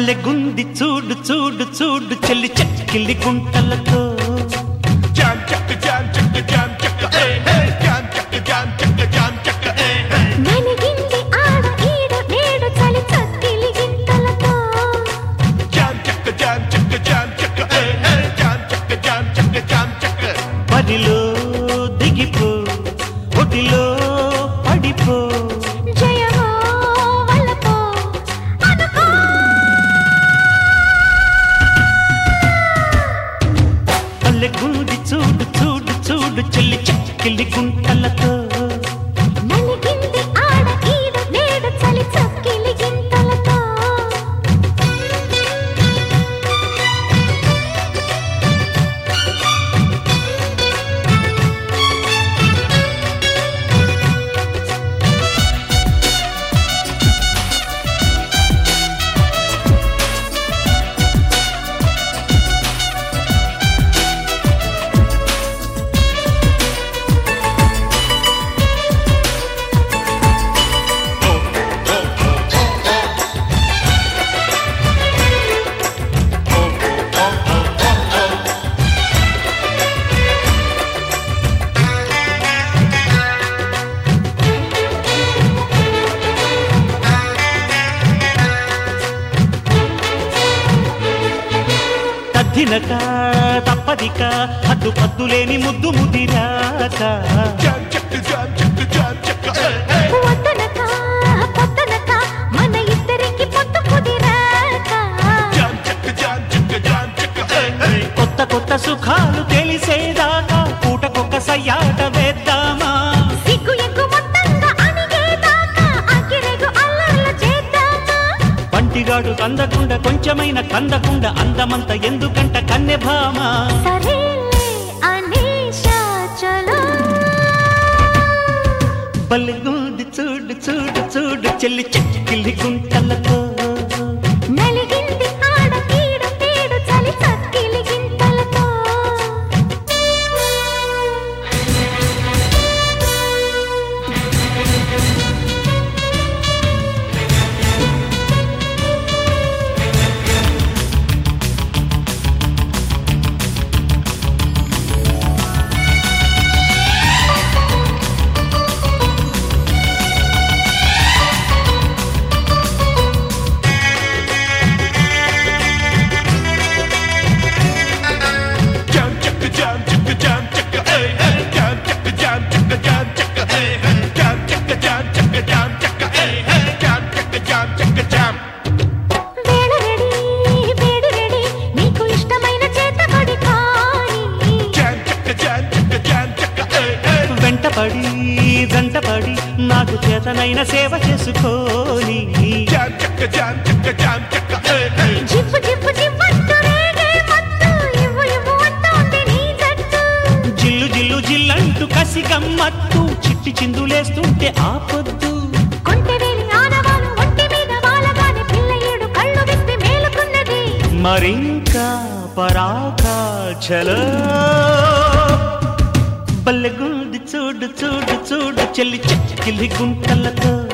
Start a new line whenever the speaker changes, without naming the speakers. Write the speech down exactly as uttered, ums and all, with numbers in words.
భలెగుంది చూడు చూడు చూడు చెల్లి చెక్కిలి గుంటలతో
జామ్ చక్క జామ్ చక్క జామ్ చక్క ఏ హే జామ్ చక్క జామ్ చక్క జామ్ చక్క ఏ హే
నలిగింది ఆడ ఈడు నేడు చలి చక్కిలి గింతలతో
జామ్ చక్క జామ్ చక్క జామ్ చక్క ఏ హే జామ్ చక్క జామ్ చక్క జామ్ చక్క
బరిలో దిగిపో ఒడిలో పడిపో
జయమో వలపో అనుకో
భలెగుంది చూడు చూడు చూడు చెల్లి చెక్కిలి గుంటలతో
నలిగింది ఆడ ఈడు నేడు చలి చక్కిలి గింతలతో
తద్దినక తప్పదిక హద్దు పద్దులేని ముద్దు ముదిరాక
జామ్ చక్క జామ్ చక్క జామ్ చక్క ఏ హే
వద్దనక పొద్దనక మన ఇద్దరికి పొత్తు కుదిరాక
జామ్ చక్క జామ్ చక్క జామ్ చక్క ఏ హే
కొత్త కొత్త సుఖాలు తెలిసేదాకా పూటకొక్క సయ్యాట వేద్దామా
సిగ్గు ఎగ్గు మొత్తంగా అణిగేదాకా అకిరెగు అల్లర్లు చేద్దామా
పంటిగాడు కందకుండా కొంచెమైన కందకుండా అందమంత ఎందుకంట కన్నె భామ
సరేలే అనేషా చలో
బల్లెగుంది చూడు చూడు చూడు చెల్లి చెక్కిలి గుంటలతో
నలిగింది ఆడ ఈడు నేడు చలి చక్కిలి గింతలతో
జామ్ చక్క జామ్ చక్క జామ్ చక్క ఏ హే జామ్ చక్క జామ్ చక్క జామ్ చక్క ఏ హే జామ్ చక్క జామ్ చక్క జామ్ చక్క ఏ హే జామ్ చక్క జామ్ చక్క జామ్
వేళ రెడీ వేడి రెడీ నీకు ఇష్టమైన చేతబడి కాని
జామ్ చక్క జామ్ చక్క జామ్ చక్క ఏ హే
వెంటపడి వెంటపడి నాకు చేతనైన సేవ చేసుకోని
జామ్ చక్క జామ్ చక్క జామ్ చక్క ఏ హే
జివ్వు జివ్వు జివ్వంటూ రేగే మత్తు ఇవ్వు ఇవ్వు అంటోంది నీ జట్టు
జిల్లు జిల్లు జిల్లంటూ కసి గమ్మత్తు చిట్టి చిందులేస్తుంటే ఆపొద్దు
కొంటెవేలి ఆనవాలు ఒంటి మీద వాలగానే పిల్ల ఏడు కళ్ళు విప్పి మేలుకున్నది
మరింకా పరాకా చలో బల్లెగుంది చూడు చూడు చూడు చెల్లి చెక్కిలి గుంటలతో